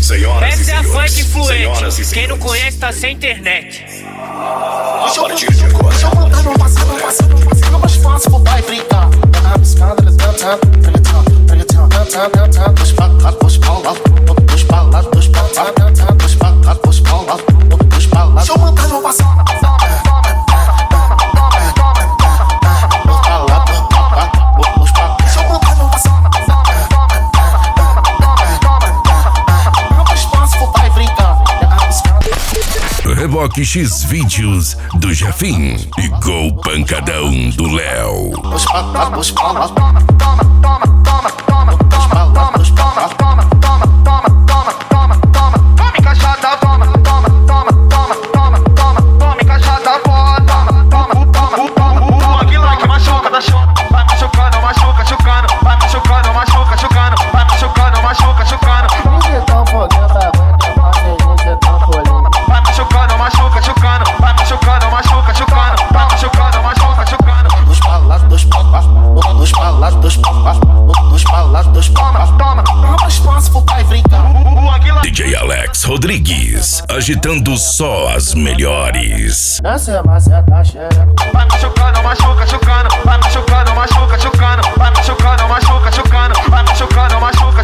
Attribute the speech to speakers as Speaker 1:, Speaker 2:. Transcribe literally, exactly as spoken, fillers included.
Speaker 1: Senhoras
Speaker 2: Essa
Speaker 1: e
Speaker 2: é a
Speaker 1: senhores,
Speaker 2: funk
Speaker 1: senhoras e
Speaker 2: influente. Quem não
Speaker 1: senhores.
Speaker 2: conhece tá sem internet.
Speaker 1: A partir de agora,
Speaker 3: deixa eu contar meu passado, meu passado, meu passado. Mais fácil, vou vai brincar. Dos palas, dos palas, dos palas, dos palas, dos palas, dos palas. Deixa eu contar meu passado.
Speaker 4: Reboque X vídeos do Jefim e Gol Pancadão do Léo.
Speaker 3: Dos palas, dos palas, toma, toma, toma, toma, toma, dos palas, dos palas, toma, toma, toma, toma, toma, toma, toma encaixada, toma, toma, toma, toma, toma, toma, toma encaixada, toma, toma, toma, toma, aquilo que machuca, da chuva, vai machucando, machuca, chucando, vai machucando, machuca, chucando, vai machucando, machuca, chucando. Vai machucando, machuca, chucando, vai machucando, machuca, chucando, vai machucando, machuca, chucando. Dos palas, dos palas, dos palas, dos palas, dos palas, dos palas, toma, toma espaço pro pai brincar.
Speaker 4: D J Alex Rodrigues, agitando só as melhores.
Speaker 3: Essa é maceta cheia. Vai machucando, machuca, chucando, vai machucando, machuca, chucando, vai machucando, machuca, chucando, vai machucando, machuca.